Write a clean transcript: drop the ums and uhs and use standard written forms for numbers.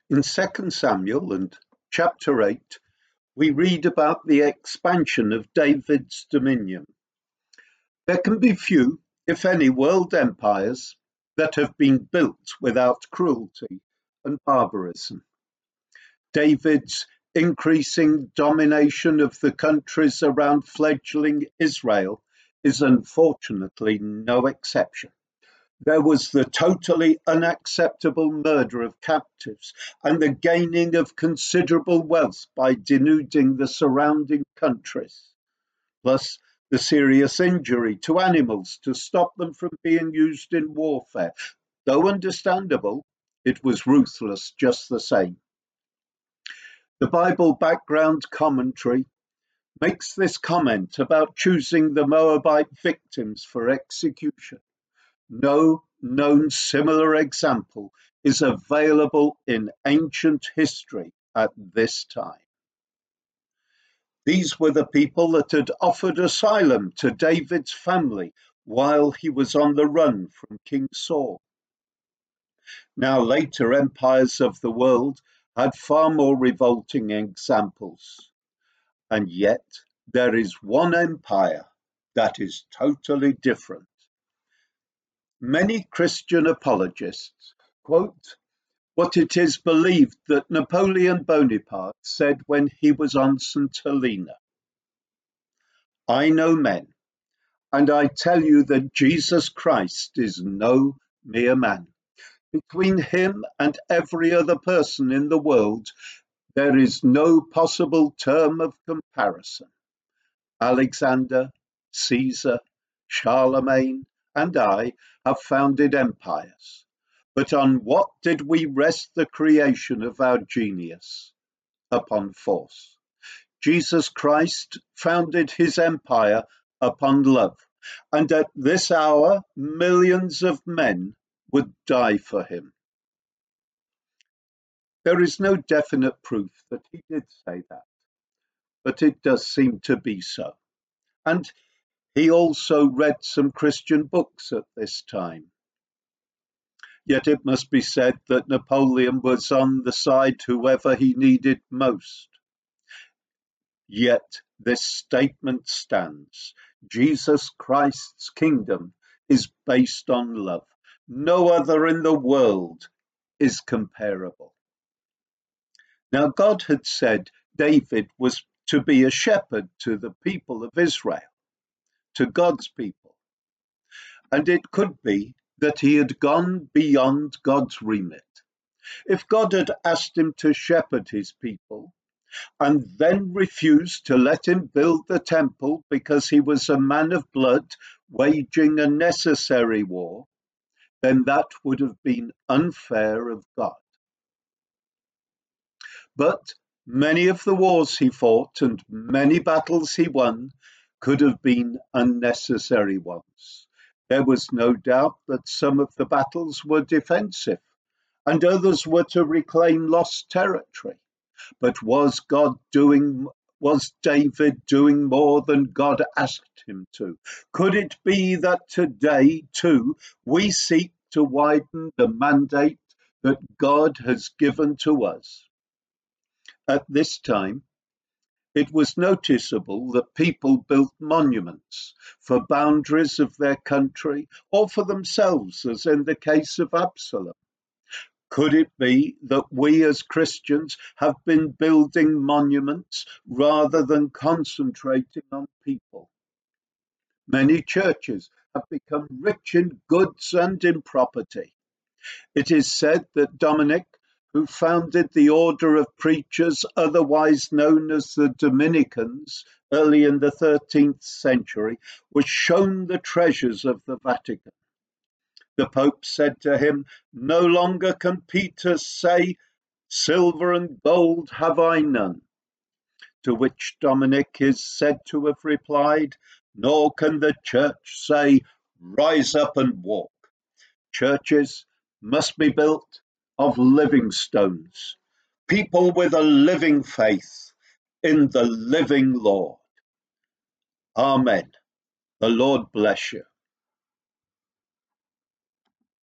In 2 Samuel and chapter 8, we read about the expansion of David's dominion. There can be few, if any, world empires that have been built without cruelty and barbarism. David's increasing domination of the countries around fledgling Israel is unfortunately no exception. There was the totally unacceptable murder of captives and the gaining of considerable wealth by denuding the surrounding countries, plus the serious injury to animals to stop them from being used in warfare. Though understandable, it was ruthless just the same. The Bible background commentary makes this comment about choosing the Moabite victims for execution. No known similar example is available in ancient history at this time. These were the people that had offered asylum to David's family while he was on the run from King Saul. Now, later empires of the world had far more revolting examples, and yet there is one empire that is totally different. Many Christian apologists quote what it is believed that Napoleon Bonaparte said when he was on St. Helena. I know men, and I tell you that Jesus Christ is no mere man. Between him and every other person in the world, there is no possible term of comparison. Alexander, Caesar, Charlemagne, and I have founded empires. But on what did we rest the creation of our genius? Upon force. Jesus Christ founded his empire upon love, and at this hour millions of men would die for him. There is no definite proof that he did say that, but it does seem to be so. And he also read some Christian books at this time. Yet it must be said that Napoleon was on the side whoever he needed most. Yet this statement stands. Jesus Christ's kingdom is based on love. No other in the world is comparable. Now, God had said David was to be a shepherd to the people of Israel, to God's people. And it could be that he had gone beyond God's remit. If God had asked him to shepherd his people, and then refused to let him build the temple because he was a man of blood waging a necessary war, then that would have been unfair of God. But many of the wars he fought and many battles he won could have been unnecessary ones. There was no doubt that some of the battles were defensive and others were to reclaim lost territory. But was David doing more than God asked him to? Could it be that today, too, we seek to widen the mandate that God has given to us? At this time, it was noticeable that people built monuments for boundaries of their country or for themselves, as in the case of Absalom. Could it be that we as Christians have been building monuments rather than concentrating on people? Many churches have become rich in goods and in property. It is said that Dominic, who founded the order of preachers otherwise known as the Dominicans early in the 13th century, was shown the treasures of the Vatican. The Pope said to him, "No longer can Peter say, 'Silver and gold have I none.'" To which Dominic is said to have replied, "Nor can the church say, 'Rise up and walk.' Churches must be built of living stones, people with a living faith in the living Lord." Amen. The Lord bless you.